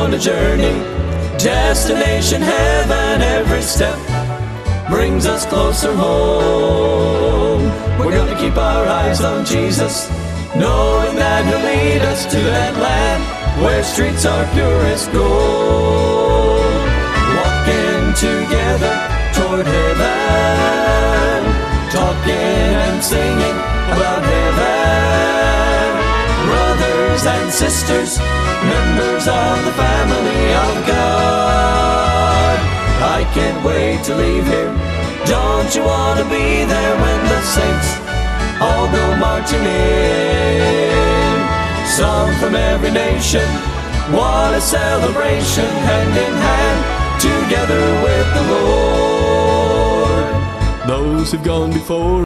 on a journey, destination heaven. Every step brings us closer home. We're gonna keep our eyes on Jesus, knowing that He'll lead us to that land where streets are purest gold. Walking together toward heaven, talking and singing about heaven. Brothers and sisters, members of the family of God, I can't wait to leave here. Don't you want to be there when the saints all go marching in? Some from every nation, what a celebration, hand in hand, together with the Lord. Those who've gone before